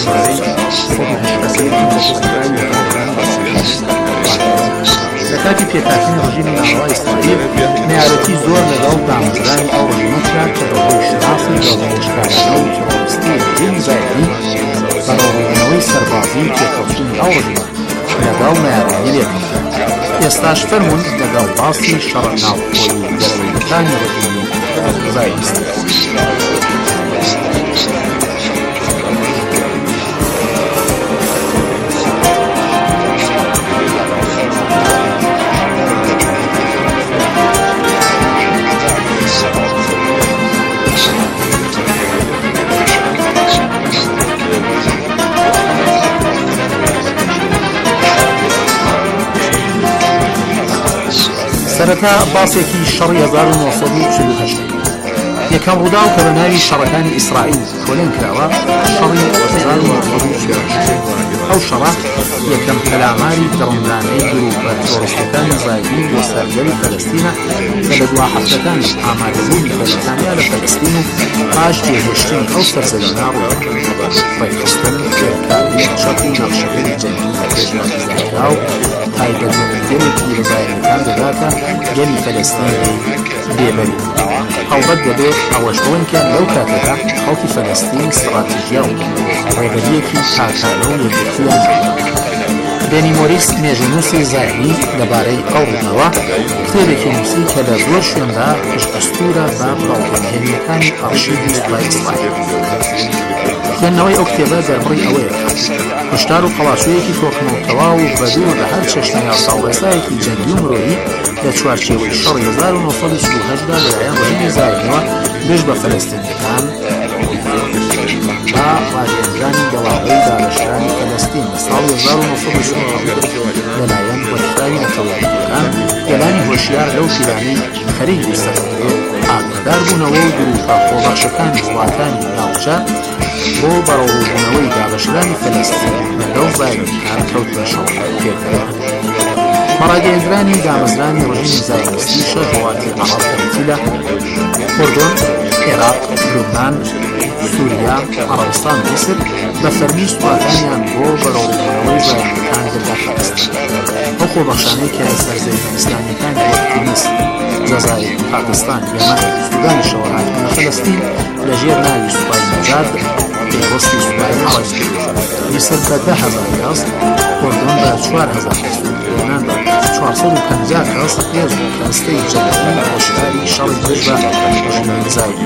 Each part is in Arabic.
لكاتی پێکاتنی ڕژیمی ناوەڕای ئیسرائیل نێارەتی زۆر لەگەڵ دامەزرانی ئەو ڕژیمەکرا کە بەهۆی شناسی دەوڵەتشکارانە و تێڕۆریستی ڕژیمی ئیسرائیلی بەڕێوەبوونەوەی سەربازی تێکەڵچوونی ئەو ڕژیمە لەگەڵ نەیارەتی لێکردرا. ئێستاش فەرموون لەگەڵ باسی شەڕە ناوخۆیی دەرەوەیەکانی ڕژیمی زایستی. سەرەتا باسێکی شەڕی 1948 یەکەم ڕووداو کە بە ناوی شەڕەکانی ئیسرائیل کۆلێن کراوە شەڕی 1948 ئەو شەڕە یەکەم پەلاماری دڕندانەی گروپە تۆڕیستەکانی ئیسرائیلی بۆ سەرگەری فەلەستینە کە لە دوا هەفتەکان ئامادەبوونی فەلەستینیا لە فەلەستین و پاش جێهێشتنی ئەو سەرزەمینە ڕوویدا ڕێکخستن کێکاری چەپ و نەخشەکەی جەنگی لە پێشنهادی زانرا و تایبەتمەندیەکی لە زایرەکان دەداتە گەلی فەلەستین بێبەری. هەڵبەت دەبێت ئەوەش بڵێن کە لەو کاتەدا خەڵکی فەلەستین استراتیژیا و ڕێبەریەکی کارخانە و یەکگرتویان بێنی مۆریس مێژونووسی زایری لەبارەی ئەو ڕوونەوە کتێبێکی نووسی کە لە زۆر شوێندا پشتەستورە بە بڵاوبوونهێنیەکانی ئەڕشیدی سوپای ئیسرائیل. خوێندنەوەی ئەو کتێبە دەربڕی ئەوەیە هشدار و قەڵاشوەیەکی کۆکمەوتەوا و بەدوور لە هەر چەشنە یاساوڕێسایەکی جەنگی و مرۆیی لە چوارچێوەی شەڕی 1948دا لەلایەن ڕژیمی زایرەوە بێژ بە فەلەستینیەکان با ڕاگەیەندرانی دەواڵەی دارەشەرانی فەلەستین لە ساڵی 1940 لەلایەن وەتراوی نەتەوەیەکان گەلانی هۆشیار لەو پیرانەی خەریک سەرکردێ ئاگادار بوونەوە و گروپە خۆبەخشەکانی وڵاتانی ناوچە بۆ بەڕێوەبوونەوەی دابەشەرانی فەلەستین لەگەڵ زایرەکان کەوت بە شەڕ پێکردن. مەڕاگەیەندرانی دامەزرانی ڕژیمی زایرستی شەش وڵاتی عەرەب کەوتی لە ئوردن، عێراق، لوبنان، سووریا، عەرەبستان و میسر بە فەرمی سوپاتانیان بۆ بەڕێوەبوونەوەی زایرەکان دەدا فەلەستین. ئەو خۆبەخشانەی کە سەرزەوی ئیسلامیەکانی وەک تونس، جەزایر، پاکستان، یەمەن، سودانی شەوە هاتوونە فەلەستین لەژێر ناوی سوپای نەجات پێوەستی سوپای عەرەب میسر بە 10,000 کەس، ئوردن بە 4,000 کەس، لوبنان بە 450 کەس پێش بوو کە ئەستەی جەمعی هۆشداری شەڕی بێژ بە ڕژیمی زایری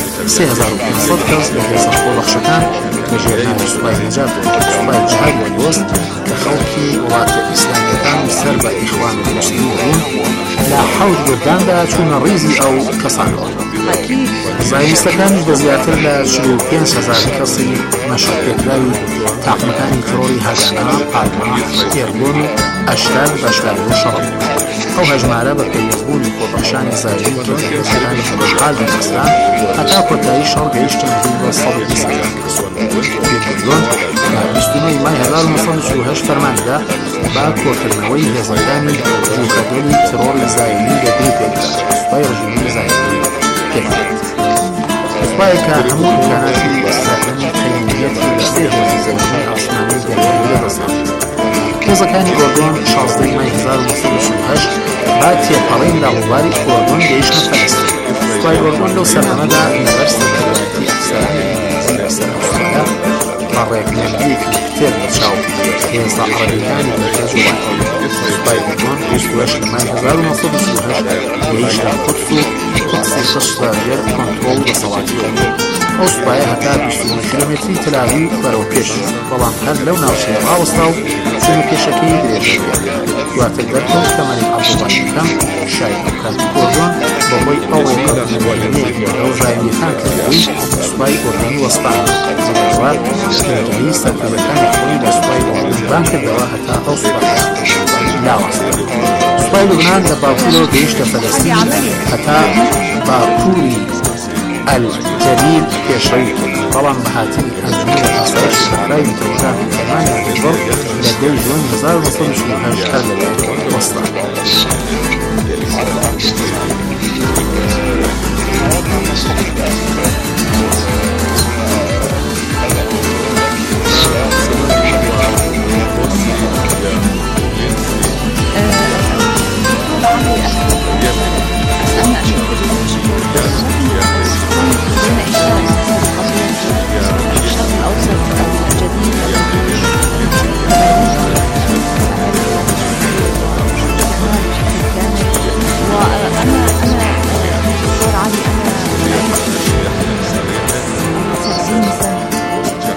3,500 کەس لە هێزە خۆبەخشەکان لەژێر ناوی سوپای نەجات و سوپای جیهاد وەدۆست کە خەڵکی وڵاتە ئیسلامیەکان سەر بە ئیخوان الموسلیمین بوون لە 7 گرداندا چوونە ڕیزی ئەو کەسانەوە. زایویستەکانیش بە زیاتر لە 45,000 کەسی مەشقپێکراوی تاقمەکانی ترۆری هەژانە، پالما، ئێرگۆن و ئەشکال بەشداری و شەڕ. ئەو هەژمارە بە پێویستبوونی خۆبەخشانی زایری کە دەستەکانی خۆشحال دەخستان هەتا کۆتایی شەڕ گەیشتن بە 120,000 کەس. پێکردوون لە 29 مای 1948 فەرمانیدا با کۆکردنەوەی هێزەکانی جوخەگەلی ترۆری زایری لە گروپێکدا سوپای ڕژیمی زایری پێکرد. سوپایەکە هەموو ئیمکاناتی ئیسرائیلی قەیمولیەتی لە سێ هێزی زەمینی ئاسمانی دەریایی لەدەستان. هێزەکانی ئوردن 16 مای 1948 با تێپەڕین لە ڕووباری ئوردن گەیشتە فەلەستین. سوپای ئوردن لەو سەردەمەدا لەبەر سەرکردایەتی ئەفسەرانی لەسەر ئەوسایە بە ڕێکمەندیەکی کتێب لەچاو هێزە عەرەبیەکانی بەهێز وڵاتەوە. سوپای ئوردن 28 مای 1948 گەیشتە قودس و قودسی خستە ژێر کۆنتڕۆڵ دەسەڵاتیەوە. ئەو سوپایە هەتا 29 کیلۆمێتری تەلاویڤ بەرەو پێش بەڵام هەر لەو ناوچەیە ڕاوەستا و چوونەپێشەکەی درێژە بووە. دواتر دەرکەوت کە مەلیک عەبدوڵڵای یەکەم شای ئەو کاتی ئوردن بەهۆی ئەو ڕێکەوتنەوەیەکی لەگەڵ زایریەکان کردبووی سوپای ئوردنی وەستان جگەرەوە کردنی سەرکردەکانی خۆی لە سوپای ئوردن بان کردەوە هەتا ئەو سوپایە لاوەستە. سوپای لوبنان لە باکوورەوە گەیشتە فەلەستین هەتا باکووری الجەلیل پێشەوی بەڵام بەهاتنی ئەنجومەنی ئاسایشی شارەی تەوەکانی فەرمانی هەڵبژێر لە 10 ژوون 1948 هەر لەلایەن وەستان.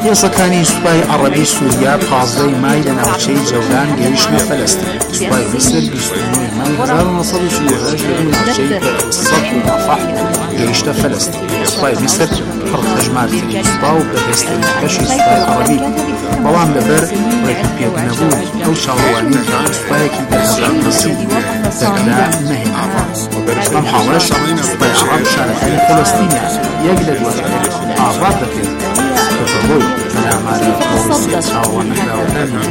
یاسەکانی سوپای عەرەبی سووریا 15 مای لە ناوچەی جەولان گەیشتە فەلەستین. سوپای میسر 29 مای 1938 لە ناوچەی سەد و ڕەفح گەیشتە فەلەستین. سوپای میسر پڕتەژمارترین سوپا و بەهێزترین بەشی سوپای عەرەبی بەڵام لەبەر ڕێکپێکنەبوون ئەو چاوەوانی کە سوپایەکی دەهزار کەسی دەکرا نەهێناوە. بەم حاڵەش سوپای عەرەب شارەکانی فەلەستینیان یەک لە دواتر ئاڕاد دەکرد کە بەهۆی پەلاماری پۆلیسی چاوەوانەکراوەکانی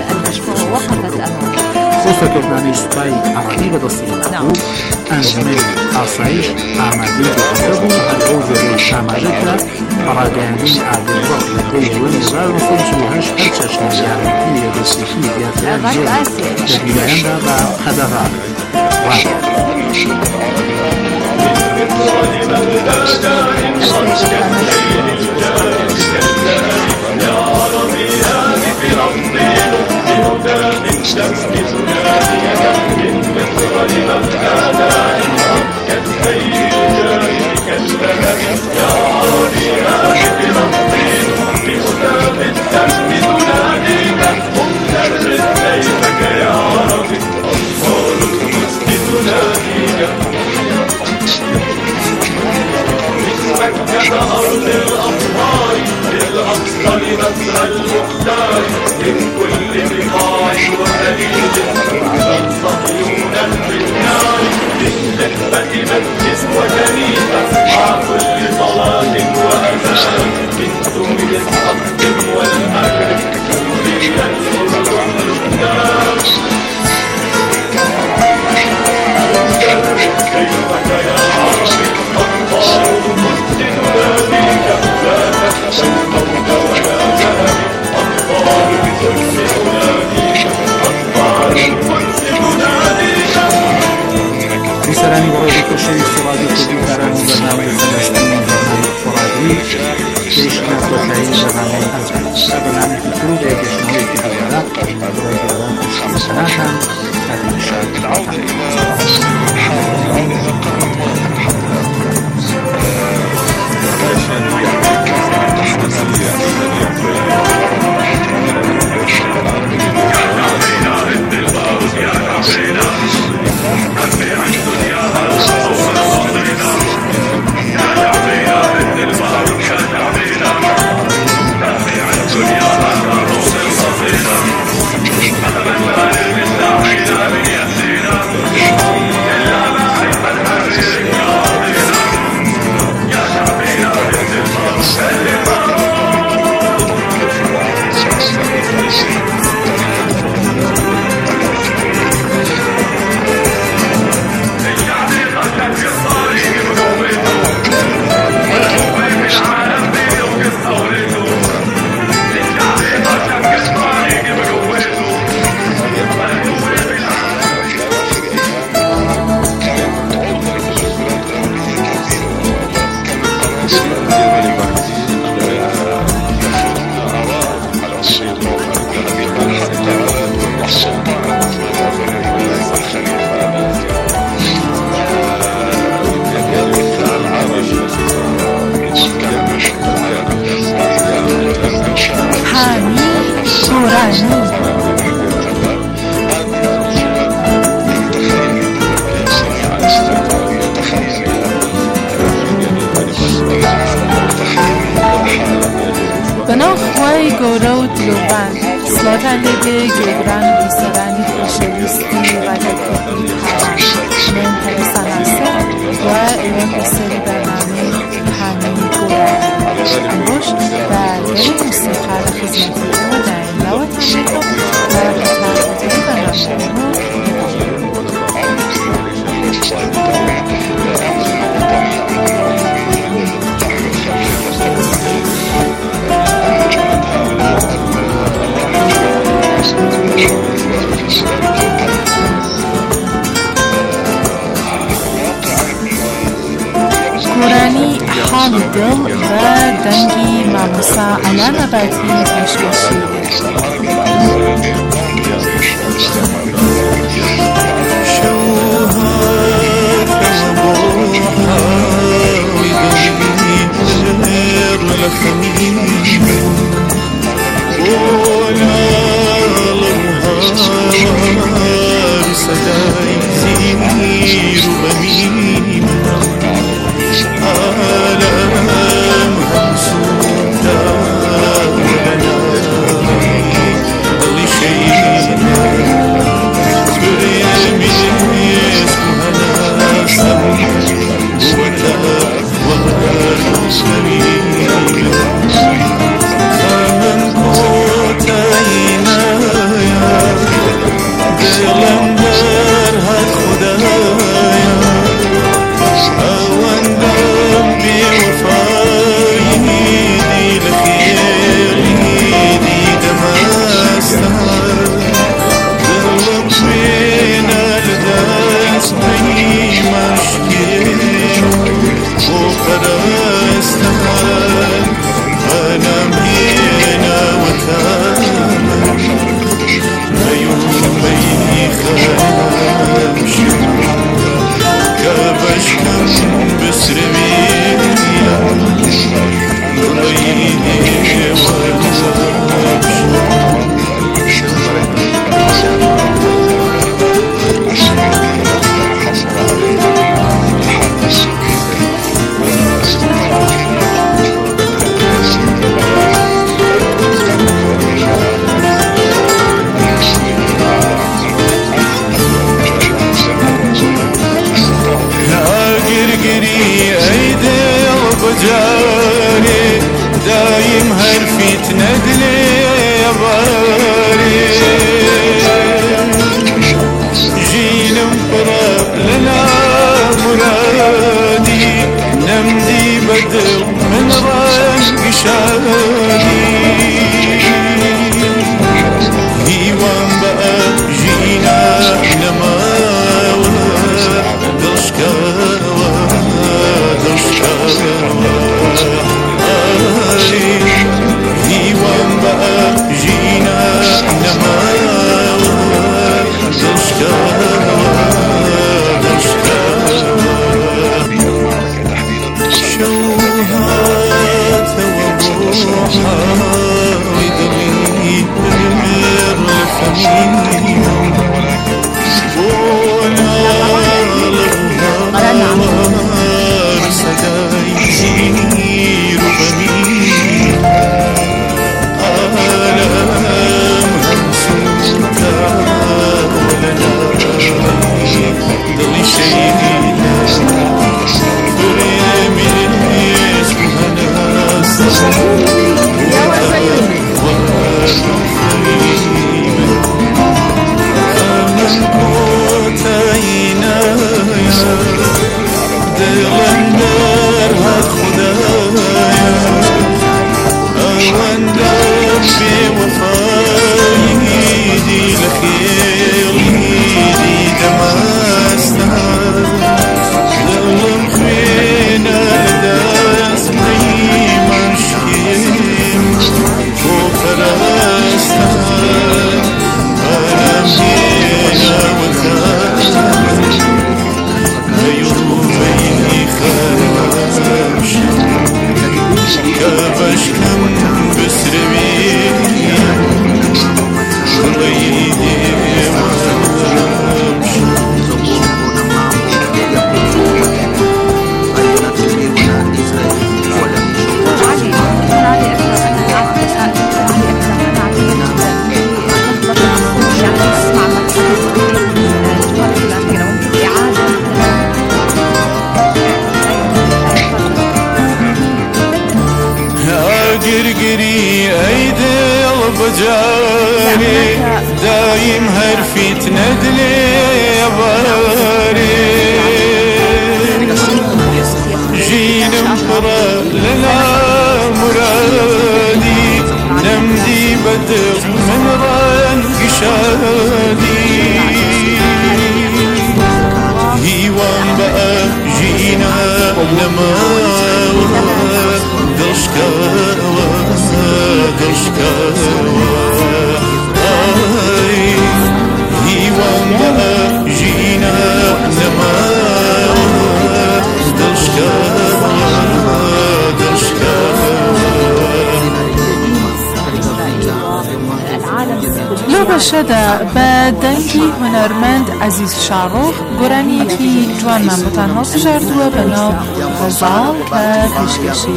خۆفەکردنانی سوپای عەرەبی بەدەستهێنا و ئەنجومەنی ئاسایش ئامادەی دەکرد بوو هەر ئەو جۆرەی ئامادەکرا بەڕاگەیاندنی ئاگربەخ لە دەی هێوەی 1938 هەر چەشنی یارمەتی لێدەستێکی دیاتیان جێ لە بیلایەندا بە خەدەڕان سرانی بڕۆی کۆشەوی سوڵاتی کوردیکاران و بەرنامەی فەلەستین و بەرنامەی خۆراگری گەیشتنە کۆتایی بەرنامەی ئەنجام بەرنامێکی تر و دەیگەشتنەوەیەکی دووبارە بڕۆی گەڕان خوشحاڵەکانتان کاتی شارکردنەوەتان بەناوخوای گەورە و دلۆڤان سڵاتان لێبێ گوێگران و بیسەرانی خۆشەویستی ڕادیۆکردنی هاوان من هەرێسا ناسر و ئێوەم بەسەری بەرنامەی هانەی گۆرانە ئەمڕۆژ بە گەری موسیقا لە خزمەتیەوەداین لاوەتان لێکەم و هەتاکردنی بەرنامەوە گۆرانی حاڵی دڵ بە دەنگی مامۆستا ئەلان ئەباتی پێشکەشی ندلي يا باري جينا مقرب لنا مرادي نمدي بدر من رنق شادي هيوان بقى جينا لما هيوان بقى جينا لما شوهات وروحها ودليل الفمين قرقري ايدي البجاري دايم هرفيت ندلي يا باري جينا مقرب لنا مرادي نمدي بدر من رنق شادي هيوان بقى جينا لما هيوان بقى جينا لما لۆ بەشەدا بە دەنگی هونەرمەند عەزیز شاڕۆخ گۆرانیەکی جوانمان بۆتان هەڵبژاردووە بە ناو غەزاڵ کە پێشکەشی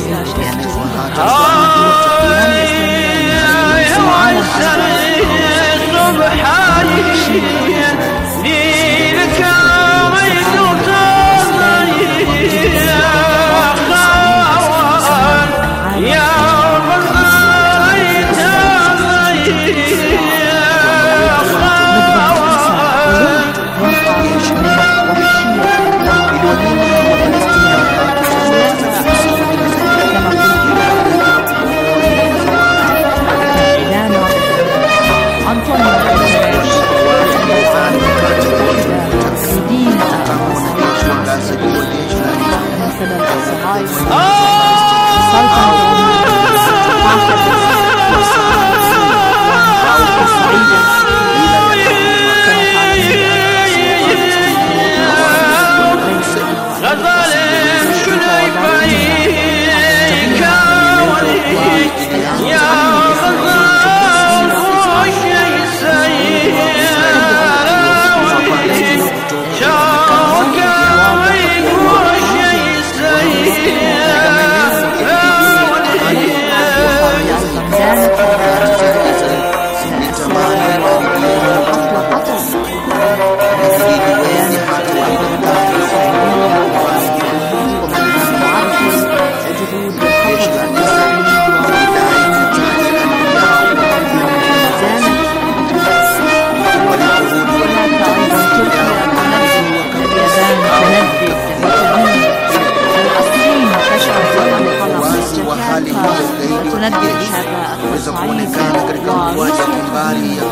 anaonekana katika mauaji ya kimbari ya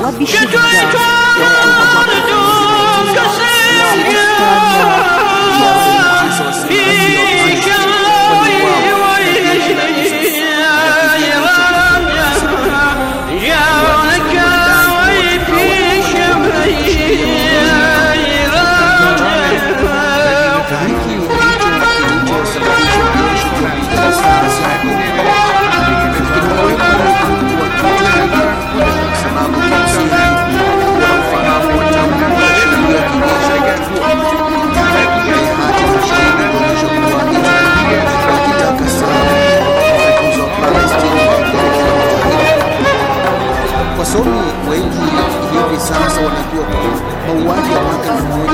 wasomi wengi hivi sasa wanajua kuwa mauaji ya mwaka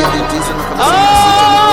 1956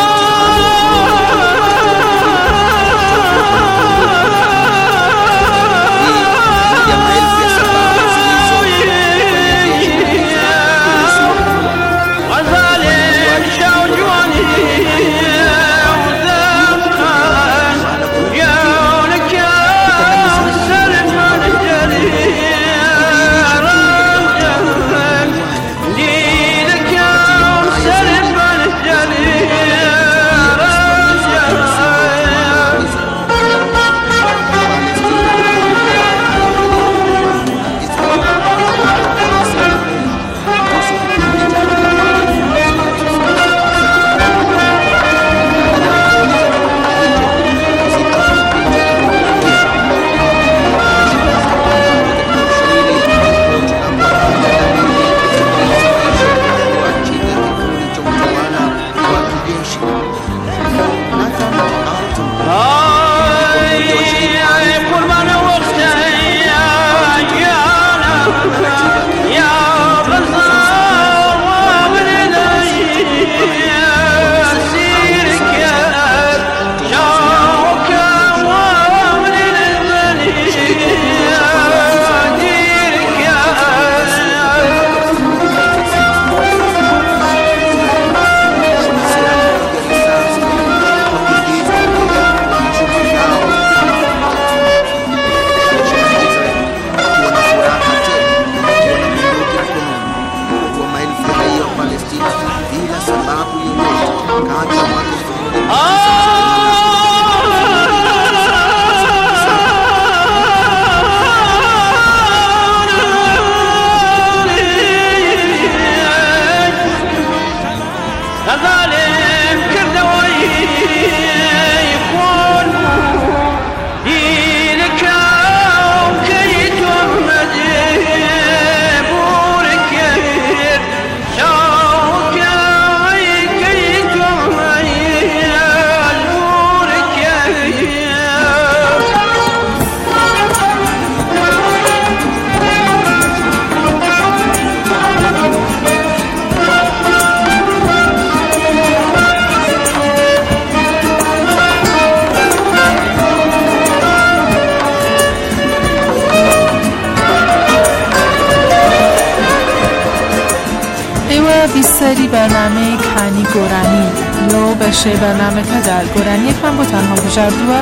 بیشتری برنامه کانی گورانی لو بشه برنامه کدر گورانی کم با تنها بجردوه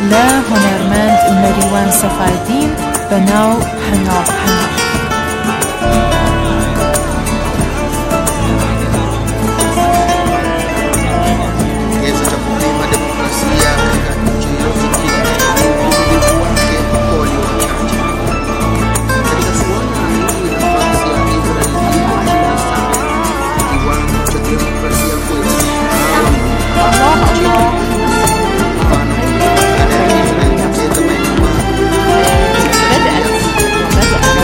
لهنرمند مریوان صفایدین به ناو هناف هناف بدأت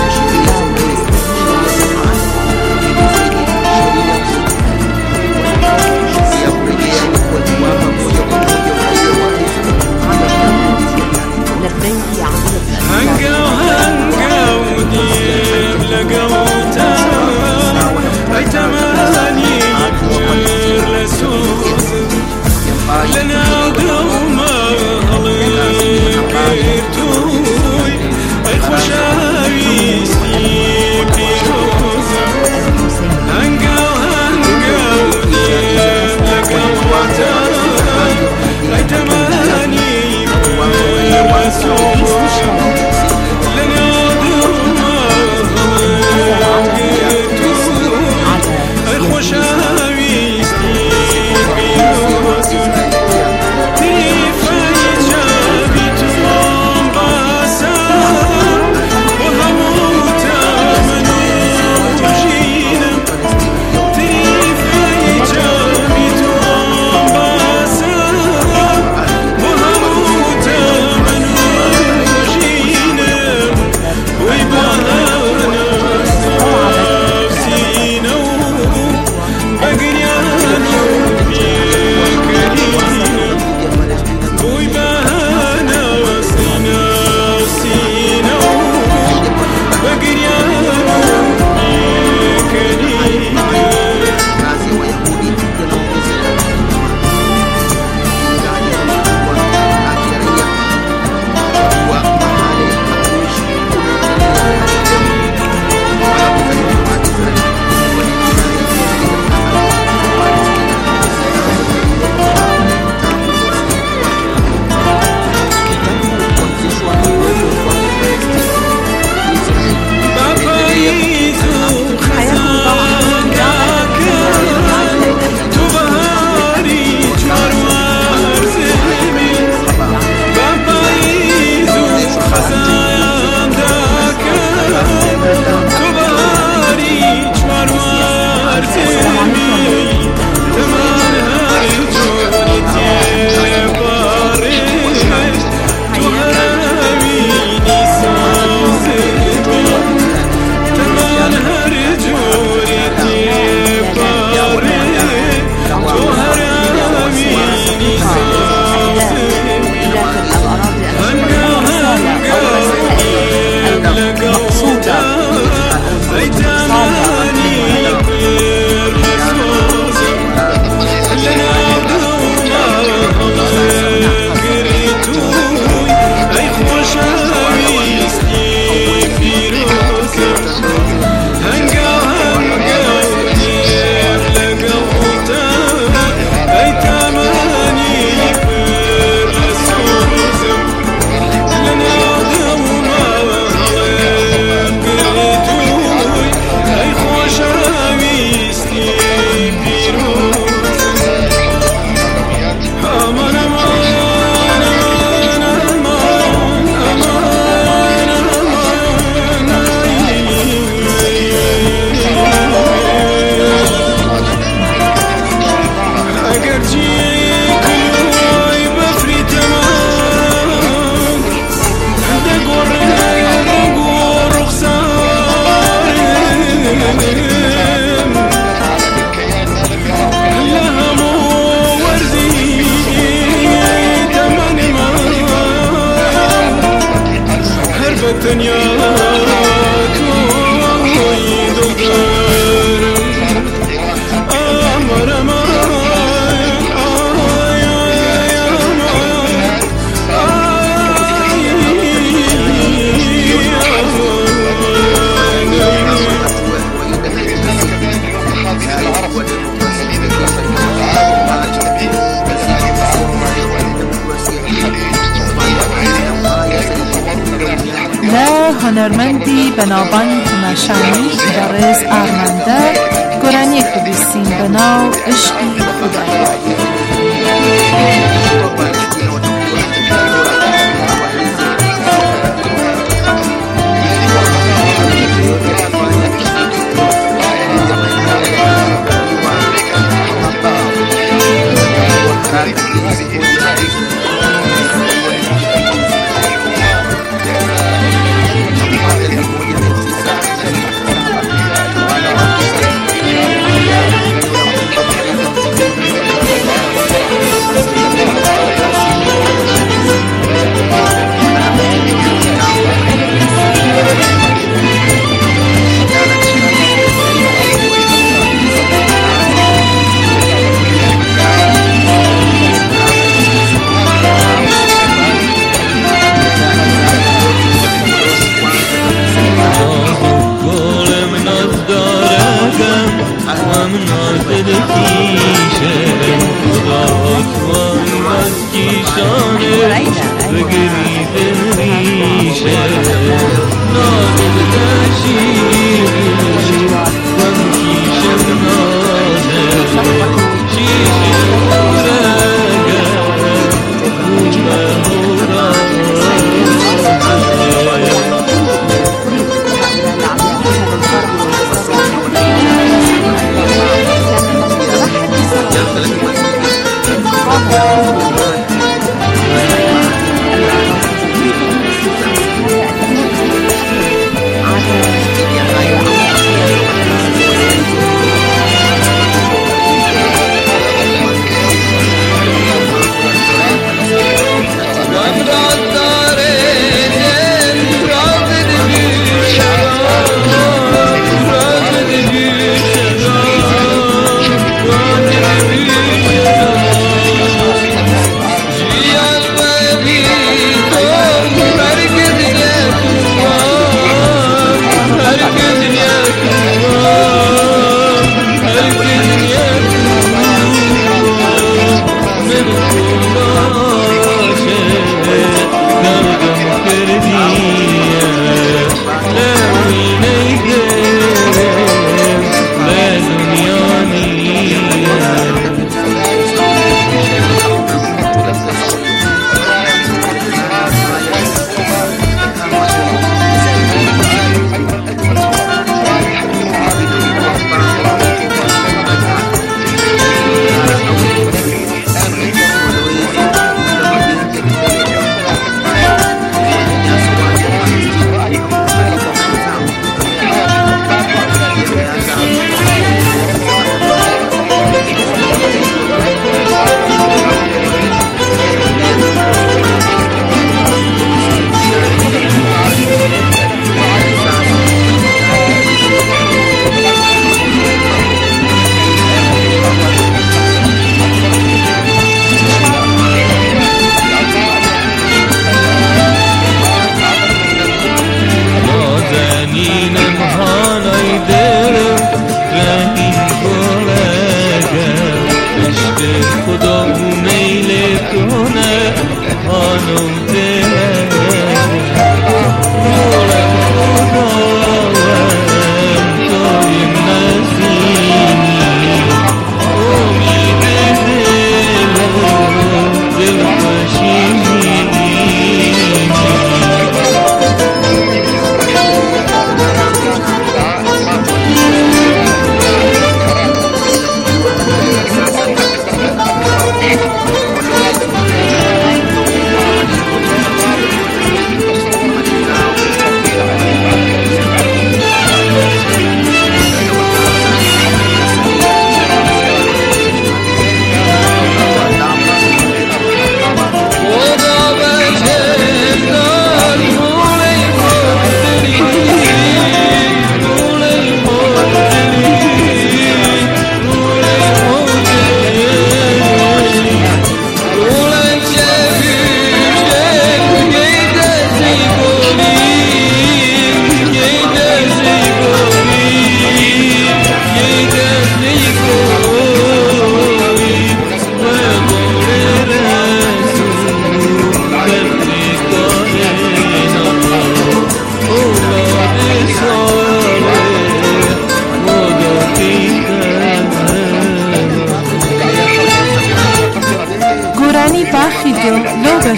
هنرمندی بنابان تماشانی برز آرمانده گرانی خودیسین بناو عشقی خدایی.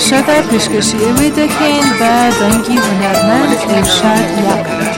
ارشاد پیشکشی ویدکین و دنگی هنرمند ارشاد یقین.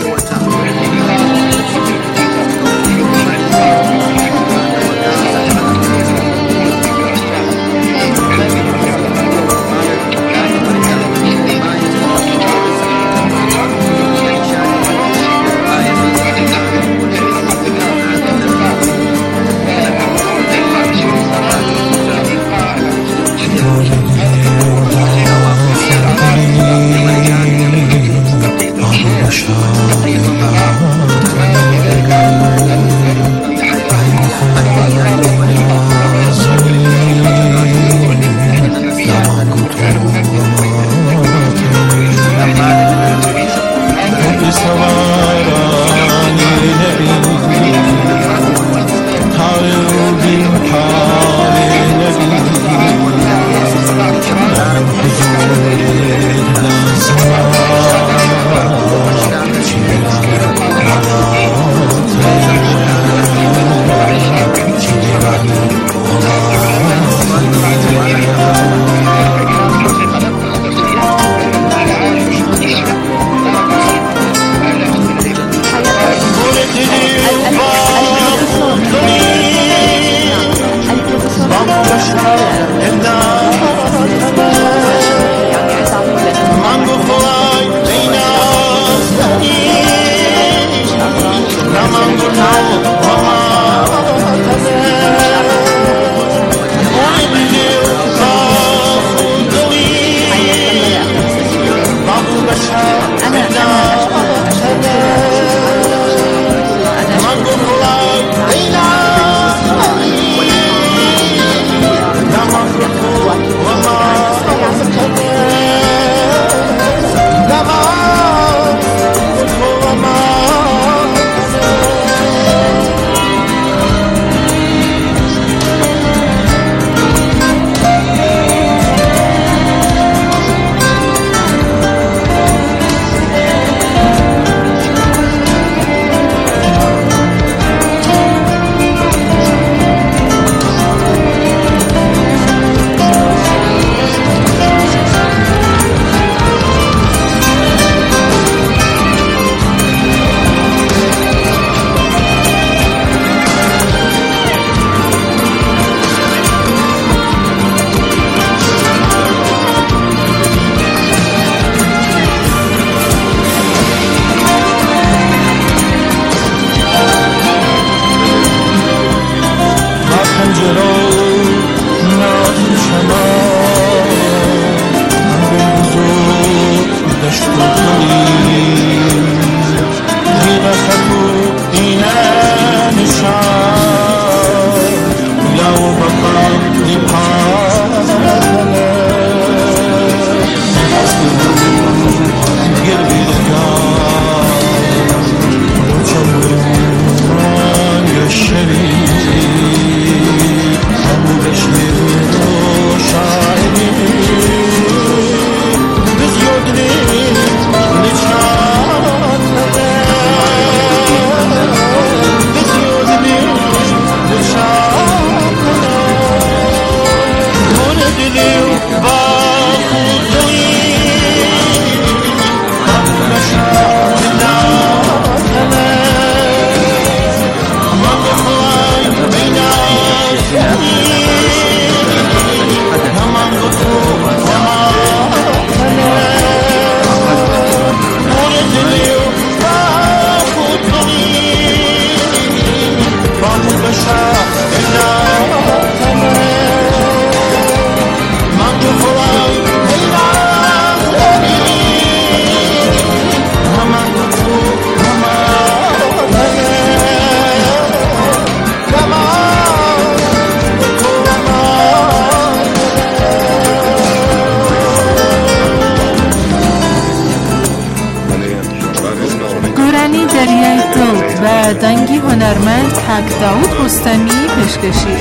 و دنگی هنرمند حق داود رستمی پیشکشی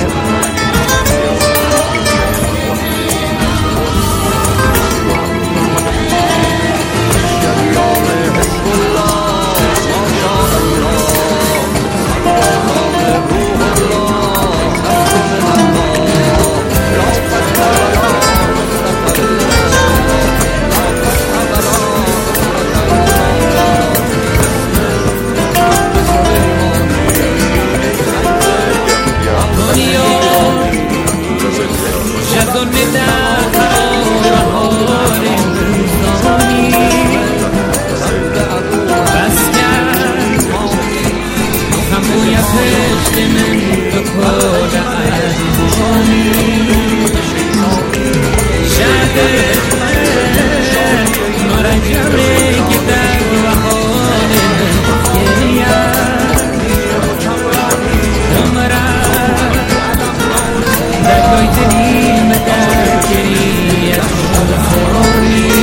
بهشت من بکل ارزانی شهد مرجمه که در وحال گریم نمرم در گویتنیم در گریت خورمی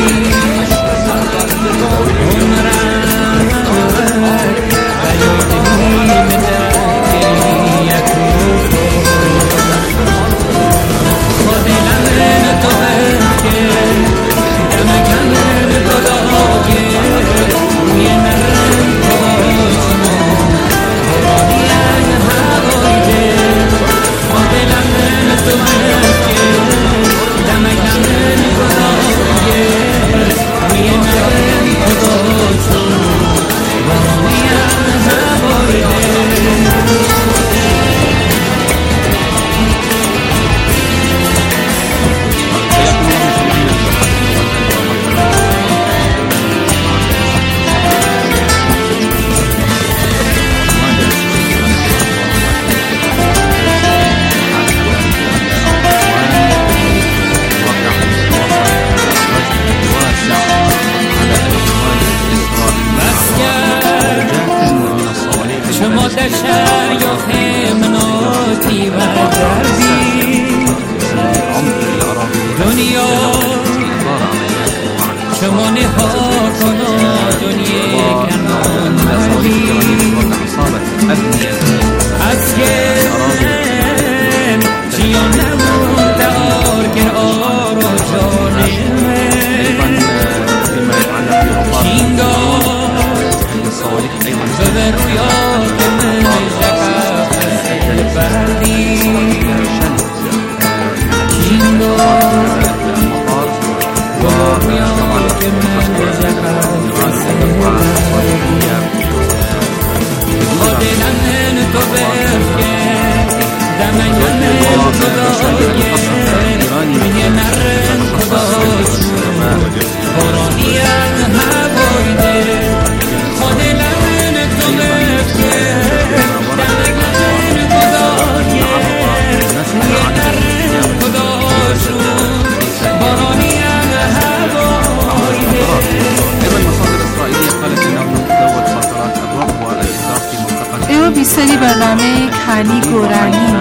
سری برنامه کانی گورانی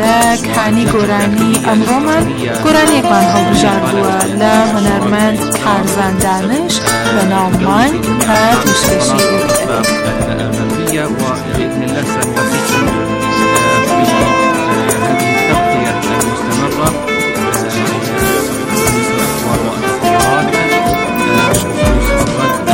کانی گورانی امرو من گورانی یک منها بجردوه هنرمند ترزندانش به نام من که تشتشی المنبية وبإذن الله سنوافيكم في هذه التغطية المستمرة الأخبار والتطورات بخصوص الرد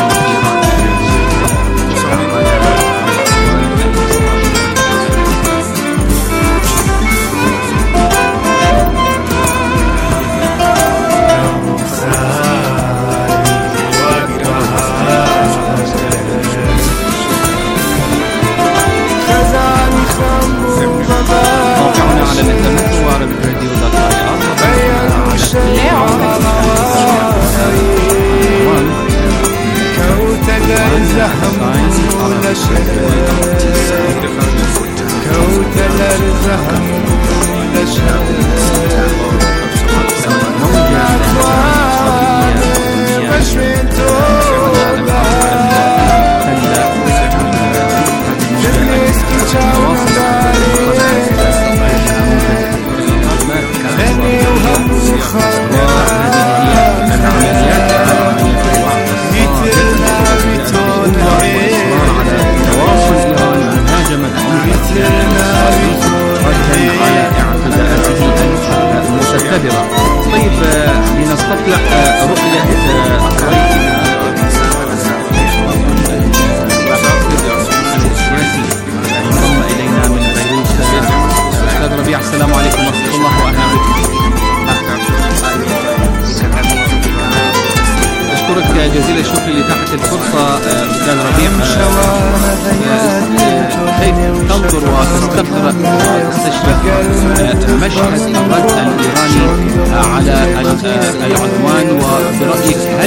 موقعنا على الانترنت هو طيب لنستطلع رؤية السياسي انضم إلينا من بيروت أستاذ ربيع. السلام عليكم ورحمة الله وأهلا بكم. أشكرك جزيل الشكر لإتاحة الفرصة أستاذ ربيع. كيف تنظر وتستشرف مشهد الرد الإيراني على العدوان، وبرأيك هل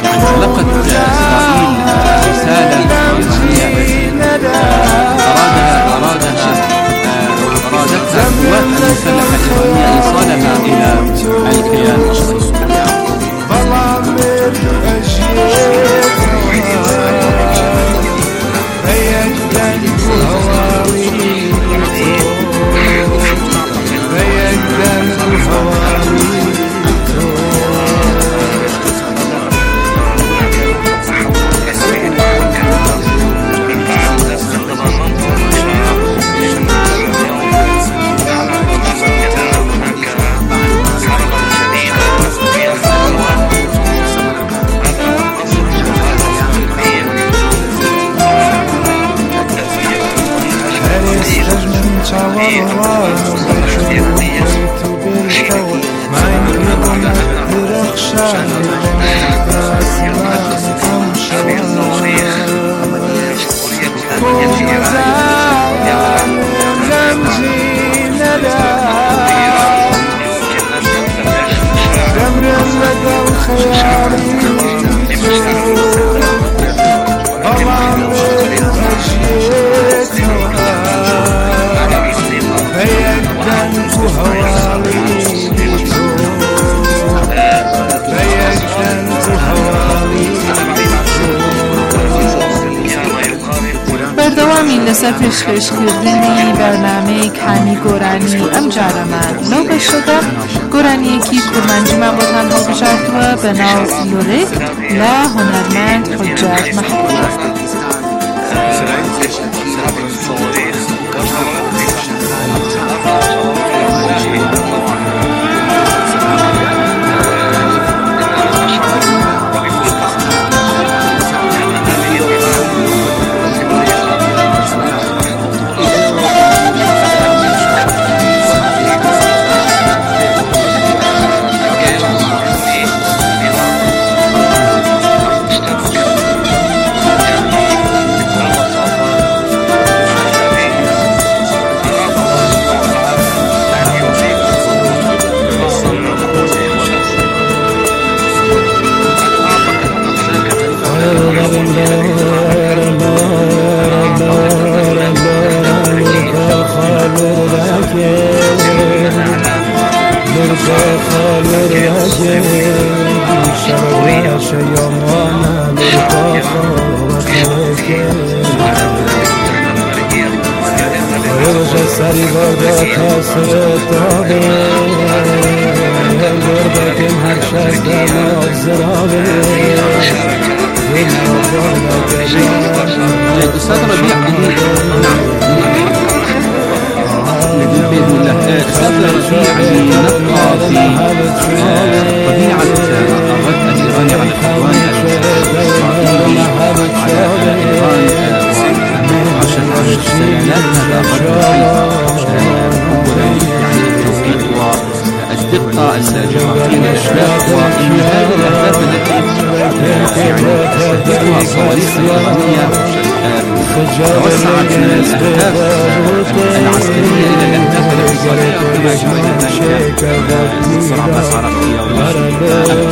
تلقت إسرائيل رسالة إيرانية أرادها فيكدن وهواوي فيكدن وهواوي بردەوامی لەسەر پێشکەشکردنی بەرنامەی کانی گۆرانی ئەم جارەمان لەو بەشەدا گۆرانیەکی کورمانجیمان بۆتان هەڵبژاردووە بە ناو لۆرێک لە هونەرمەند حجات مەحموود. سری بادا کاسر داده گربتیم هر شب دماغ زرابه الأستاذ ربيع بإذن الله الأستاذ ربيع نبقى في طبيعة الرد الإيراني على الإخوان الإسرائيلي على الإيران عشان السلالات هذا رد يعني التوقيت والدقة الجغرافية للأشباح ومن هذه الأهداف التي يعني الصواريخ الإيرانية توسعت من الأهداف العسكرية إلى الأهداف الاقتصادية كما شاهدنا صراع بس عربية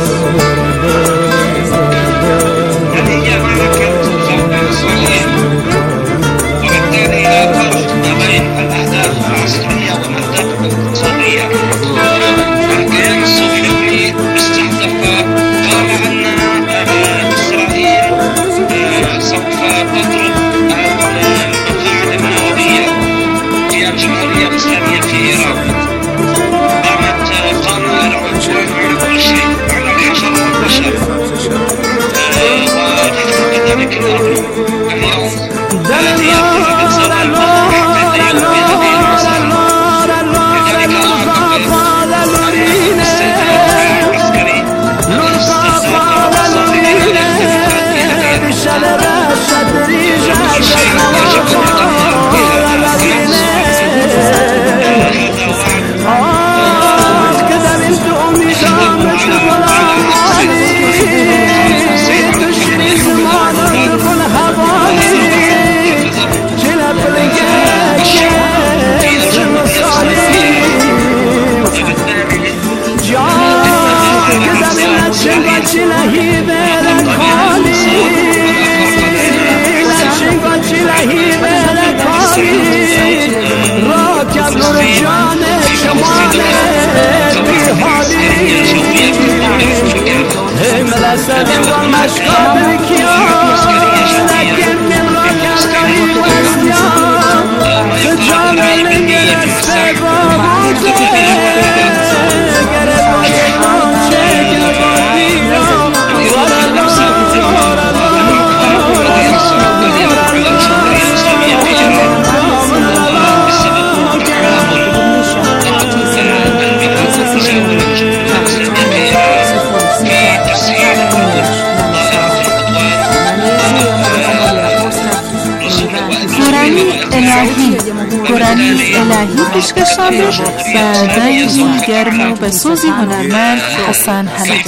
وبالتالي لا فرق ما بين الأهداف العسكرية والأهداف الاقتصادية. الكيان الصهيوني استهدف قال أن إسرائيل سوف تضرب المقاعد النووية في الجمهورية الإسلامية في إيران. قامت قام العنوان على كل شيء، على الحشر والبشر، ونحن كذلك اليوم التي يقوم بإنزال المقاعد يوميا المساء. لذلك أعتقد أن الاستهداف العسكري والاستهزاء الاقتصادي والانتفاض في هذه المنطقة شيء يجب أن سبب المشكلة لكن من ركض الهی گرانی الهی پیشکشان بش و دنگی گرم و به سوزی هنرمند حسن حنفی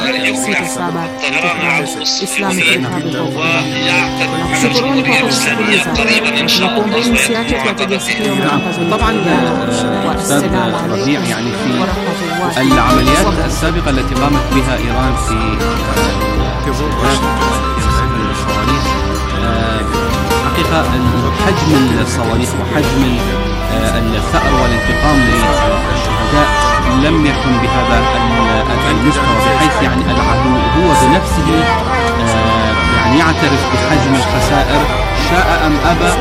طبعا أستاذ ربيع، يعني في العمليات السابقة التي قامت بها إيران في الصواريخ، حقيقة حجم الصواريخ وحجم الثأر والانتقام للشهداء لم يكن بهذا المستوى، بحيث يعني العدو هو بنفسه يعني يعترف بحجم الخسائر شاء أم أبى،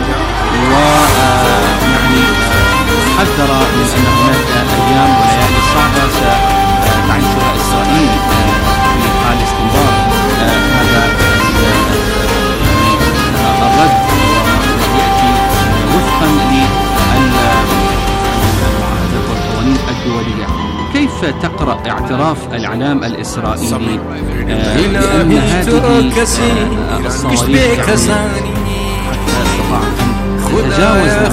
ويعني حذر من أن هناك أيام وليالي صعبة ستعيشها إسرائيل في حال استمرار هذا الرد، ويأتي وفقا للقوانين الدولية. كيف تقرأ اعتراف الإعلام الإسرائيلي بأن هذه الصواريخ تجاوز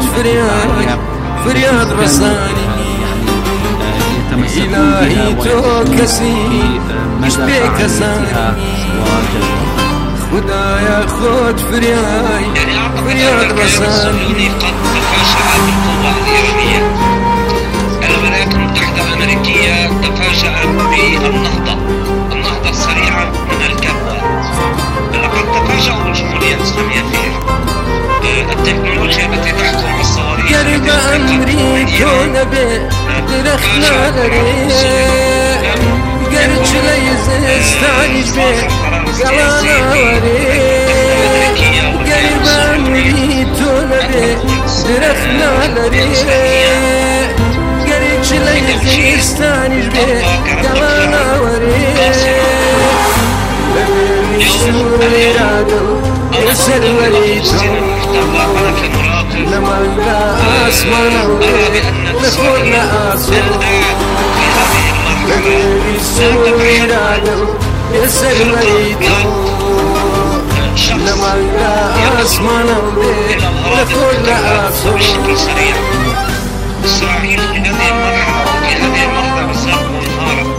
فرياد رساني يتمسكون بها في مدى فعاليتها وجدوها. خدايا خد فرياد رساني قد تفاجأ بالقوة الإيرانية. الولايات المتحدة الأمريكية تفاجأت بالنهضة السريعة من الكبوة. لقد تفاجأوا بالجمهورية الإسلامية في التكنولوجيا التي تحكم الصواريخ. قرب أمريكا نبي درخنا لريه قرج ليزستاني بيه قلانا وريه قرب أمريكا نبي درخنا لريه قرج ليزستاني بيه قلانا وريه لبني رادو يسر وريتو لما لا أسمع نخلنا أصول لبني سويرادو يسر وريتو لما لا أسمع نخلنا أصول. إسرائيل في هذه المرحلة بالذات منهارة.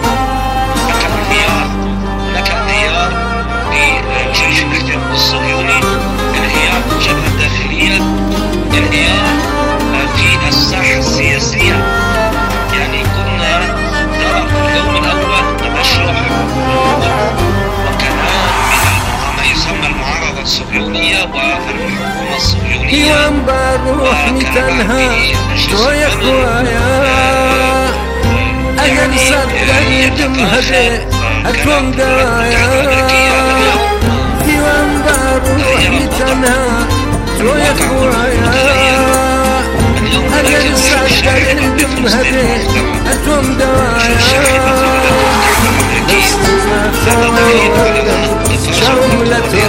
هناك انهيار لجيش الاحتلال الصهيوني، انهيار في الجبهة الداخلية، انهيار في الساحة السياسية. يعني كنا نرى في اليوم الأول ترشح وكلام من ما يسمى المعارضة الصهيونية والحكومة الصهيونية، وكلام يا اخويا اجل صدقني جمهدي اكون دوايا ديوان بروح متنها يا اخويا اجل صدقني جمهدي اكون دوايا لسنا شملة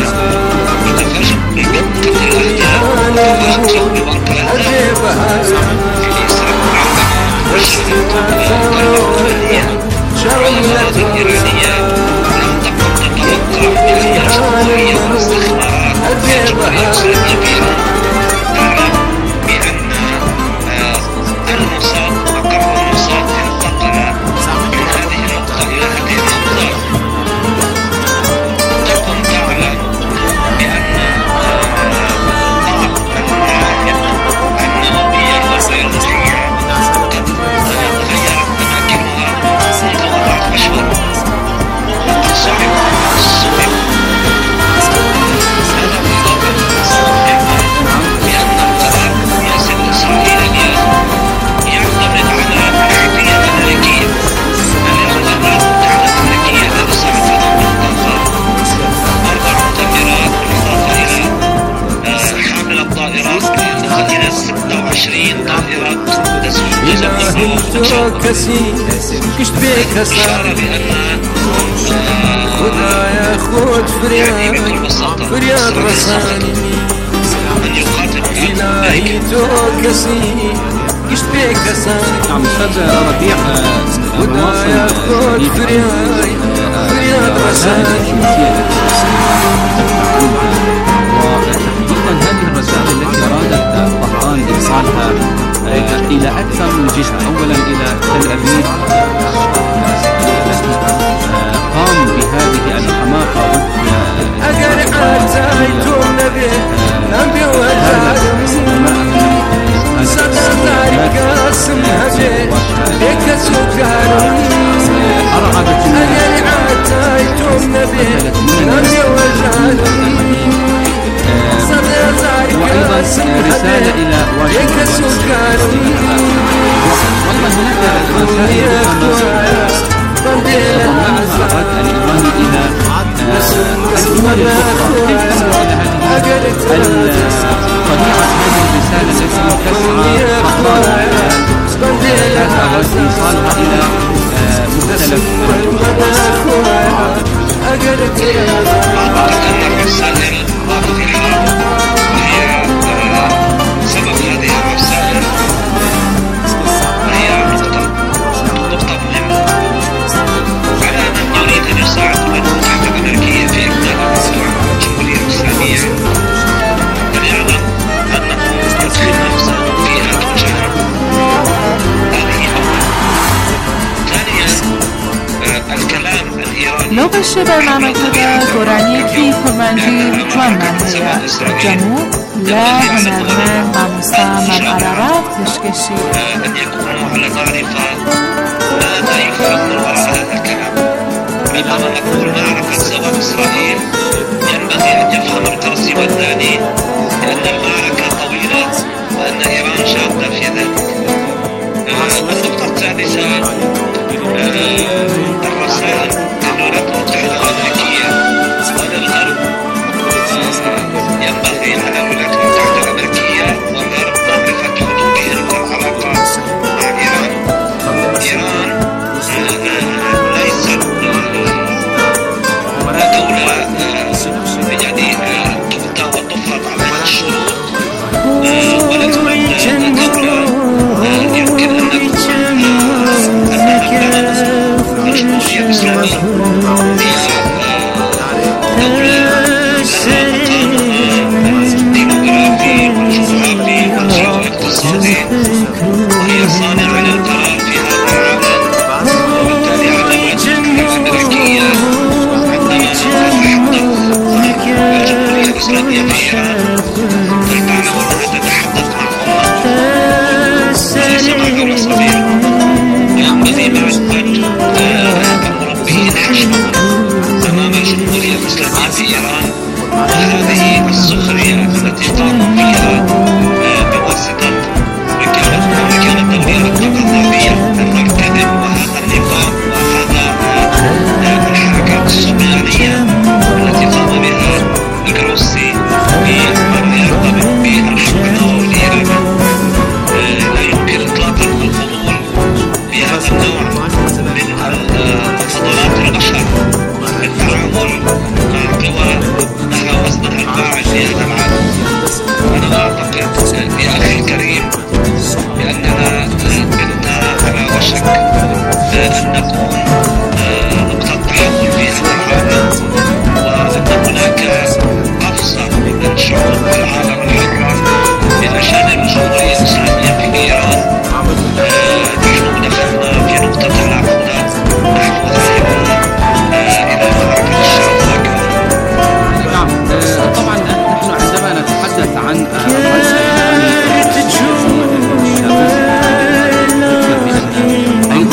كسي كشت بيك هسا خدايا خود فرياد رساني إلهي توكسي كشت بيك هسا. نعم أستاذ ربيع، خدايا خود فرياد رساني. وتحديدا هذه الرسائل وجهها أولا إلى تل أبيب التي قام بهذه الحماقة وأيضا رسالة إلى والله هناك رسائل الأراد الإيراني إلى الدول الأخرى كيف تصل إلى طبيعة هذه الرسالة التي تسعى فقط إيصالها إلى مختلف سبب هذه الرسائل هي نقطة مهمة على أن نريد أن يساعد المملكة الأمريكية في إبداء الموضوع الجمهورية الإسلامية أن يعلم أنه يدخل نفسه فيها تجارب. هذه أولا. ثانيا الكلام الإيراني لو بشه برنامج هذا قرآنی کی فرمانجی جوان من هیا جمهور لا هنرمند ماموسا من عرارات بشکشی أن يكونوا على معرفة ماذا يفهم من وراء هذا الكلام. عندما نقول معرفة سبب إسرائيل ينبغي أن يفهم القرصي والداني بأن المعركة طويلة وأن إيران شاطة في ذلك. النقطة الثالثة الرسائل للولايات المتحدة الأمريكية وللغرب. ينبغي على الولايات المتحدة الأمريكية والغرب معرفة حدودهم والعلاقات مع إيران. إيران ليست دولة يعني تؤتى وتفرض عليها الشروط، ولكن دولة يمكن أن نقول الجمهورية الإسلامية هي دولة ديمقراطي والجغرافي والجيواقتصادي، وهي صانعة للقرار في هذا العالم. وبالتالي على الولايات الأمريكية عندما تتحدث الجمهورية الإسلامية في إيران تعتبر أنها تتحدث مع وليس مع دولة صغيرة. ينبغي بعد كمربين حشمهم أمام الجمهورية الإسلامية في إيران هذه السخرية التي قاموا فيها بواسطة وكالة الدولية القذافية المرتدم وهذا النظام وهذا الحركة الصهيونية التي قام بها الروسي بما يرتبط بالحكم النووي الإيراني. لا يمكن إطلاقا الخضوع بهذا النوع من فضلات البشر للتعامل مع قوى لها وزنها الفاعل في هذا العالم. أنا أعتقد يا أخي الكريم بأننا كنا على وشك أن نكون نقطة تحول في هذا العالم، وأن هناك قفزة من شعوب العالم الحرة إلى شأن الجمهورية الإسلامية في إيران. نحن دخلنا في نقطة العودة، نحن ذاهبون إلى معركة الشعب الأكبر. نعم طبعا نحن عندما نتحدث عن الرئيس الإيراني أيضا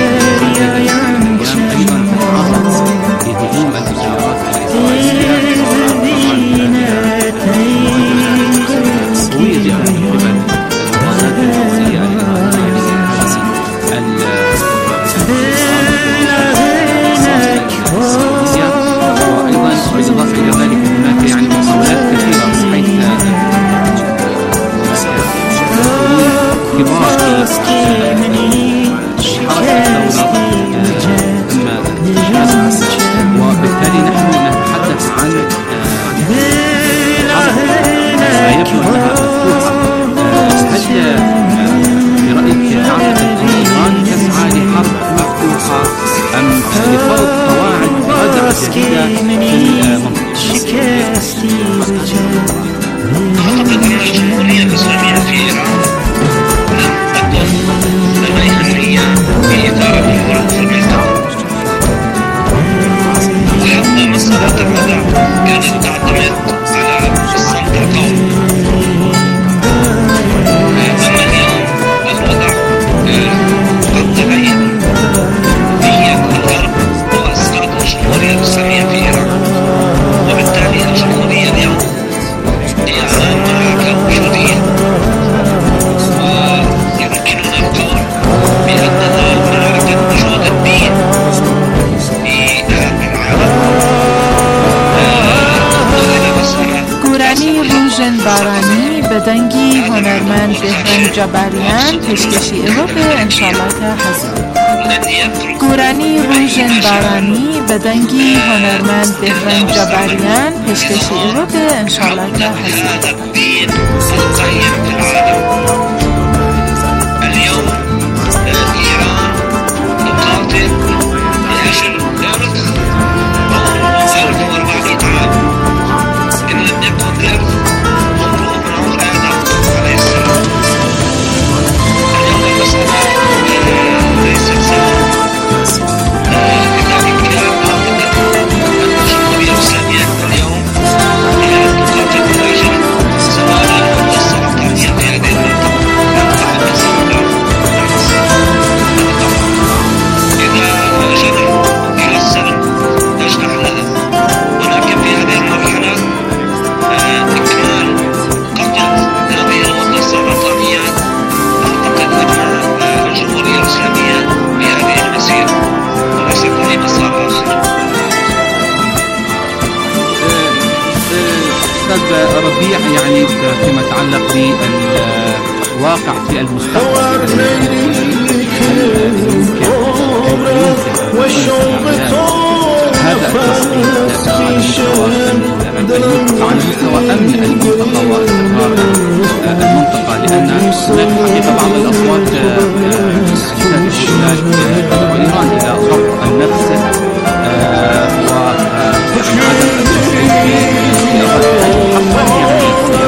بهجوم التجارات الإسرائيلية قوية جدا من قبل المؤسسات الدولية وأيضا بالإضافة إلى ذلك هناك يعني محاولات كثيرة بحيث كبار وبالتالي نحن نتحدث عن يبدو أنها مفتوحة. هل برأيك تعتقد أن إيران تسعى لحرب مفتوحة أم لفرض قواعد ردع جديدة في المنطقة؟ أعتقد أن الجمهورية الإسلامية في إيران لم تكن روژن بارانی به دنگی هنرمند بهرنگ جبریان پشکشی ایروبه انشالله که حضور گورانی روژن بارانی به دنگی هنرمند بهرنگ جبریان پشکشی ایروبه انشالله که حضور ربيع، يعني فيما يتعلق بالواقع في المستقبل هذا التصعيد على مستوى أمن المنطقة